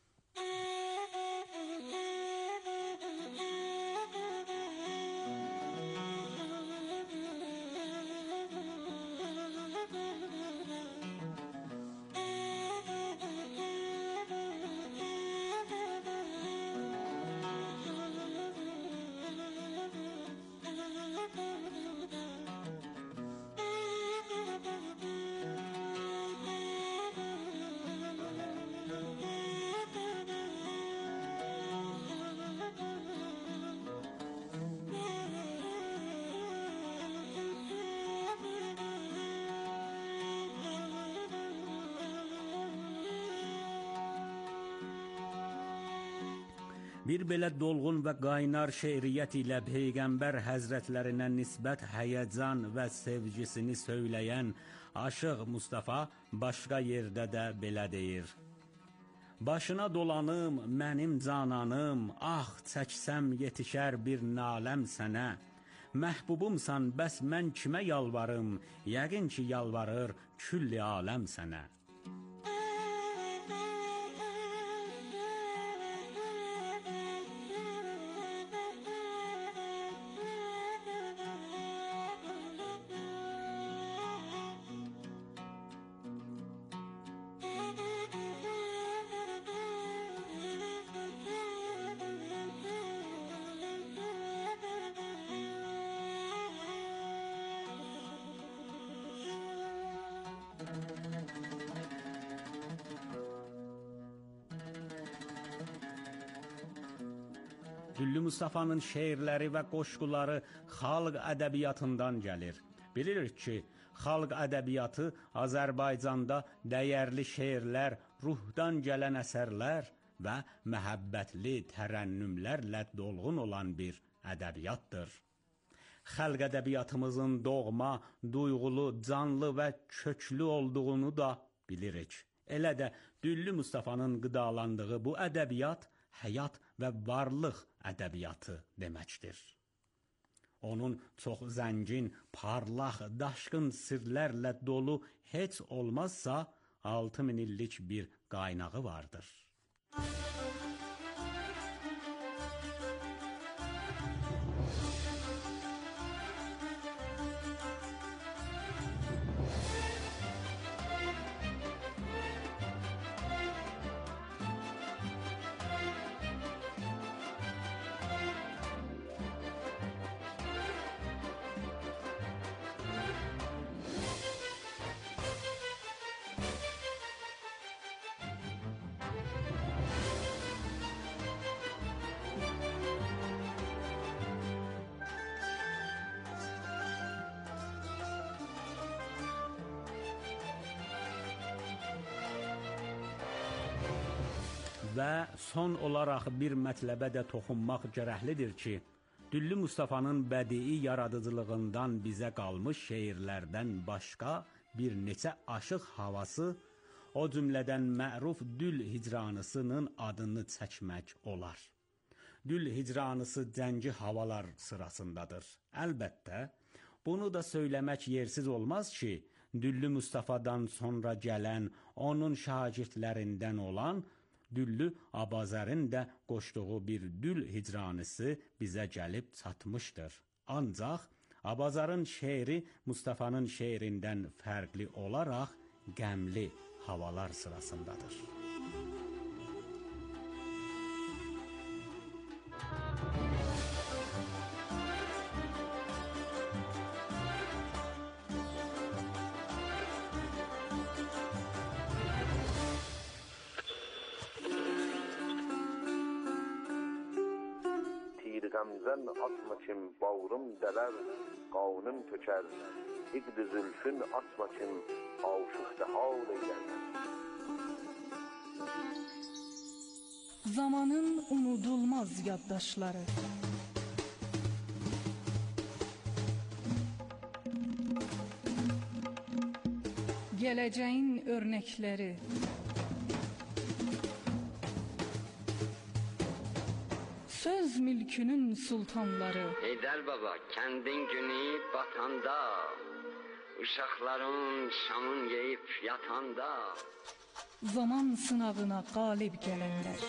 Bir belə dolğun və qaynar şeiriyyət ilə Peyğəmbər həzrətlərinə nisbət həyəcan və sevgisini söyləyən Aşıq Mustafa başqa yerdə də belə deyir. Başına dolanım, mənim cananım, ah çəksəm yetişər bir naləm sənə. Məhbubumsan, bəs mən kimə yalvarım, yəqin ki yalvarır külli aləm sənə. Düllü Mustafanın şeirləri və qoşquları xalq ədəbiyyatından gəlir. Bilirik ki, xalq ədəbiyyatı Azərbaycanda dəyərli şeirlər, ruhdan gələn əsərlər və məhəbbətli tərənnümlərlə dolğun olan bir ədəbiyyatdır. Xalq ədəbiyyatımızın doğma, duyğulu, canlı və köklü olduğunu da bilirik. Elə də Düllü Mustafanın qidalandığı bu ədəbiyyat həyat və varlıq ədəbiyyatı deməkdir. Onun çox zəngin, parlaq, daşqın sirlərlə dolu heç olmazsa 6000 illik bir qaynağı vardır. Və son olaraq bir mətləbə də toxunmaq gərəklidir ki, Düllü Mustafanın bədii yaradıcılığından bizə qalmış şeirlərdən başqa bir neçə aşıq havası, o cümlədən məruf Dül Hicranısının adını çəkmək olar. Dül Hicranısı cəngi havalar sırasındadır. Əlbəttə, bunu da söyləmək yersiz olmaz ki, Düllü Mustafadan sonra gələn, onun şagirdlərindən olan Düllü Abazərin də qoşduğu bir Dül Hicranısı bizə gəlib çatmışdır. Ancaq Abazarın şeiri Mustafanın şeirindən fərqli olaraq qəmli havalar sırasındadır. Gamzen atma kim bağrım deler, qavnım töker. İqd-i zülfün atma kim aşıqda hal eyler. Zamanın unudulmaz yaddaşları. Geleceğin örnekleri. Söz mülkünün sultanları. Heydər baba, kəndin günü batanda, uşaqların şamın yeyib yatanda, zaman sınavına qalib gələnlər.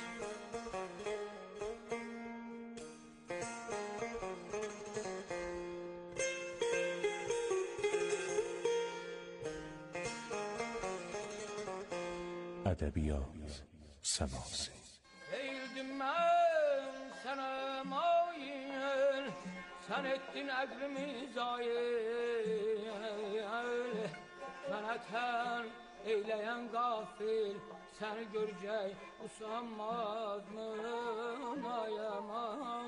Ədəbiyyat səması. Eğildim mən sənə mail, sən etdin əqlimi zayil. Mənə tən eyləyən qafil, səni görəcək usanmaz mı ayaman?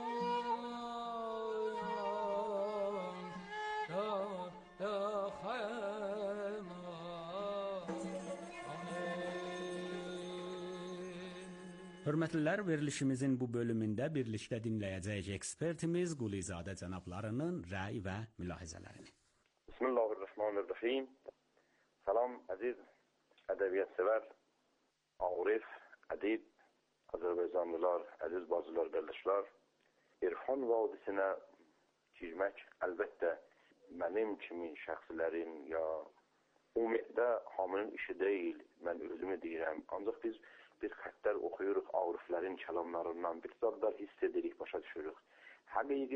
Hörmətlilər, verilişimizin bu bölümündə birlikdə dinləyəcəyik ekspertimiz Qulizadə cənablarının rəy və mülahizələrini. Bismillahirrahmanirrahim. Salam əziz ədəbiyyat sevər, Arif, ədib, Azərbaycanlılar, əziz bacılar, qardaşlar. İrfan vadisinə girmək əlbəttə mənim kimi şəxslərin ya ümumiyyətlə hamının işi deyil, mən özümü deyirəm. Ancaq biz bir xəttlər oxuyuruq Ariflərin kəlamlarından, bir zadlar hiss edirik, başa düşürük. Həqiqi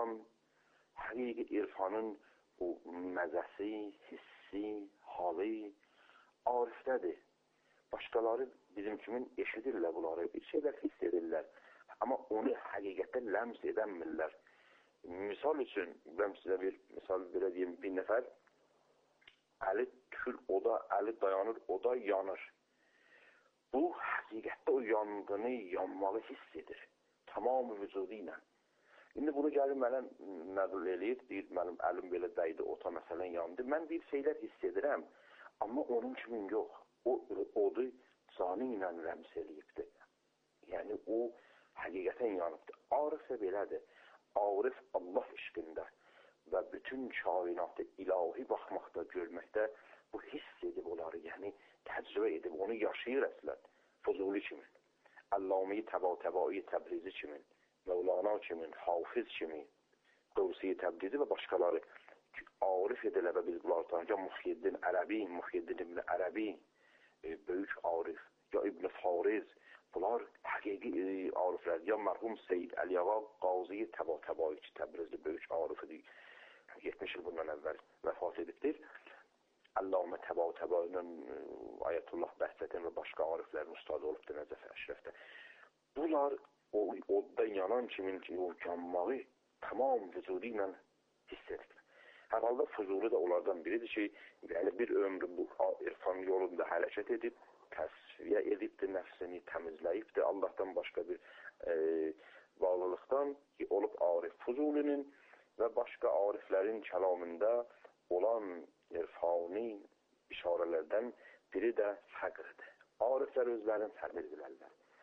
irfanın o məzəsi, hissi, halı Arifdədir. Başqaları bizim kimin eşidirlər bunları, bir şeylər hiss edirlər. Amma onu həqiqətən ləms edəmirlər. Misal üçün, ben size bir misal vereyim, bir nəfər əli tükür oda, əli dayanır, oda yanır. Bu həqiqətdə o yandığını, yanmağı hiss edir. Tamamı vücudu ilə. İndi bunu gəlir mənə nəql eləyir, deyir, mənim əlim belə dəydi, ota məsələn yandı. Mən bir şeylər hiss edirəm, amma onun kimin yox. O odu canı ilə rəms eləyibdir. Yəni o həqiqətən yanıbdır. Arif də belədir. Arif Allah işqində və bütün kainatı ilahi baxmaqda, görməkdə bu hiss edib onları, yəni təcrübə edib, onu yaşayır əslən. Fuzuli kimin, Əllami Təbai Təbrizi kimin, Mevlana kimin, Hafiz kimin, Qavsi Təbrizi və başqaları arif edilə və biz bunları tanıyacaq. Muhyiddin Ərəbi, Muhyiddin İbn Ərəbi, böyük arif, ya İbn Fariz, bunlar həqiqi ariflər. Ya mərhum Seyyid Əliyağa Qazi Təbai Təbrizli böyük arifidir. 70 il bundan əvvəl vəfat edibdir. Allamə Təbainin Ayətullah Bəhsətin və başqa ariflərin ustadı olubdur Nəcəf Əşrəfdə. Bunlar oddan yanan kimin ki, o yanmağı tamam vücudu ilə hiss edirlər. Hər halda Fuzuli də onlardan biridir ki, yəni bir ömrü bu irfan yolunda hərəkət edib, təsfiyə edibdir, nəfsini təmizləyibdir. Allahdan başqa bir bağlılıqdan olub arif. Fuzulinin və başqa ariflərin kəlamında olan irfani işarələrdən biri də fəqrdir. Ariflər özlərini fəqr bilirlər.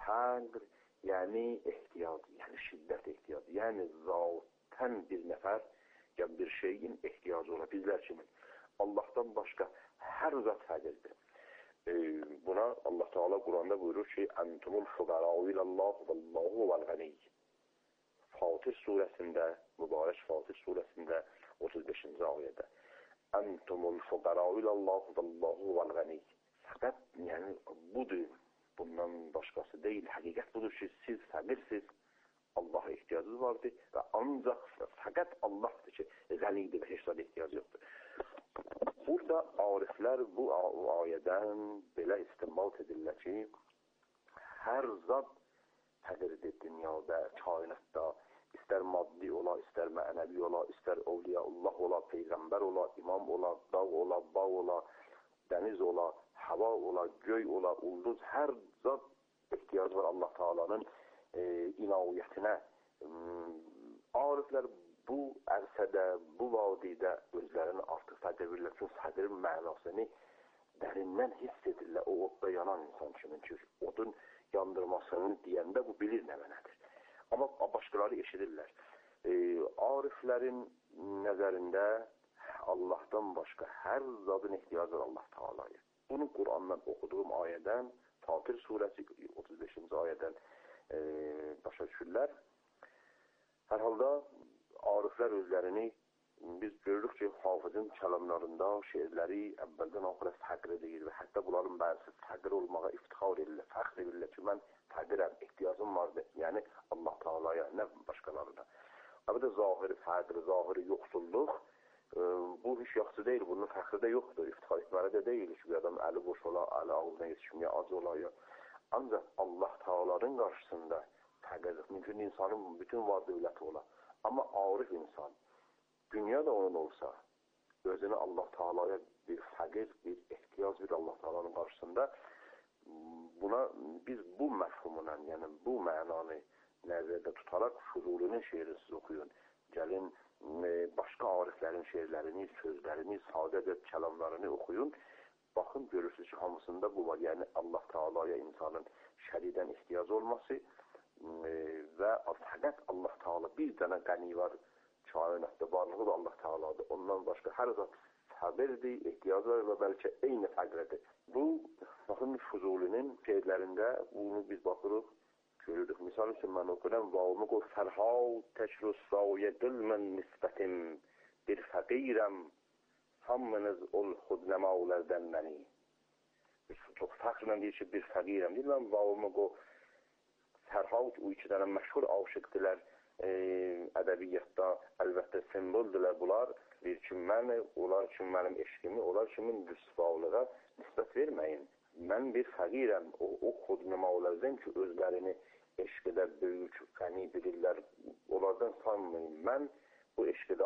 Fəqr, yəni ehtiyac, yəni şiddət ehtiyacı, yəni zatən bir nəfər ya bir şeyin ehtiyacı ola, bizlər kimi. Allahdan başqa hər zat fəqirdir. Buna Allah Teala Quranda buyurur ki, Entumul fuqara'u ilallah vallahu vel ganiy. Fatır surəsində, mübarək Fatır surəsində 35-ci ayədə. Entumul fuqara'u ilallah vallahu vel ganiy. Fəqət, yəni budur, bundan başqası deyil. Həqiqət budur ki, siz fəqirsiz, Allaha ehtiyacınız vardır və ancaq fəqət Allahdır ki, qənidir və heç zad ehtiyacı yoxdur. Burada ariflər bu ayədən belə istinbat edirlər ki, hər zat fəqirdir dünyada, kainatda, istər maddi ola, istər mənəvi ola, istər evliyaullah ola, peyğəmbər ola, imam ola, dağ ola, bağ ola, dəniz ola, hava ola, göy ola, ulduz, hər zat ehtiyacı var Allah Teala'nın inaviyyətinə. Ariflər bu ərsədə, bu vadidə özlərini artıq fəqir edirlər. Çünki fəqirin mənasını dərindən hiss edirlər. O odda yanan insan kimin ki, odun yandırmasını deyəndə bu bilir nə mənədir. Amma başqaları eşidirlər. Ariflərin nəzərində Allahdan başqa hər zadın ehtiyacı var Allah Teala'ya. Bunu Qur'andan oxuduğum ayədən, Fatır surəsi 35-ci ayədən başa düşürlər. Hər halda ariflər özlərini biz görürük ki, Hafizin kəlamlarında şeirləri əvvəldən axıra fəqr edir və hətta bunların bəzisi fəqr olmağa iftixar edirlər, fəxr edirlər ki, mən fəqirəm, ehtiyacım vardır. Yəni Allah Teala'ya, nə başqalarına. Əbədə zahiri fəqr, zahiri yoxsulluq bu heç yaxşı deyil, bunun fəxri də yoxdur, iftixar etməli də deyil ki, bir adam əli boş ola, əli ağzına yetişmeye az ola ya. Ancaq Allah Teala'nın qarşısında fəqirlik, mümkün insanın bütün var dövləti ola. Amma arif insan, dünya da onun olsa, özünü Allah Teala'ya bir fəqir, bir ehtiyac bir Allah Teala'nın qarşısında buna biz bu məfhumla, yəni bu mənanı nəzərdə tutaraq Fuzulinin şeirini siz oxuyun. Gəlin başqa ariflərin şeirlərini, sözlərini, sadə kəlamlarını oxuyun. Baxın, görürsünüz ki, hamısında bu var. Yəni Allah Teala'ya insanın şəridən ehtiyacı olması və fəqət Allah Teala bir dənə qəni var, kainatda varlığı da Allah Teala'dır. Ondan başqa hər zat fəqirdir, ehtiyacı var və bəlkə eyni fəqirdir. Bu, baxın, Fuzulinin şeirlərində bunu biz baxırıq, görürük. Misal üçün mən oxuram, vavımı qoy, fərhav təkrüssavyə qılmən nisbətim, bir fəqirəm, hamınız ol xudnəmavlərdən məni. Çox fəxrlə deyir ki, bir fəqirəm. Deyir, mən vavımı qoy, fərhav, o iki dənə məşhur aşıqdilər ədəbiyyatda, əlbəttə simboldilər bunlar. Deyir ki, mən, onlar üçün mənim eşqimi, onlar kimin rüsvalığa nisbət verməyin. Mən bir fəqirəm, o xudnəmavlərdən ki, özlərini eşqədə böyük, qəni bilirlər, onlardan sanmayın. Mən bu eşqədə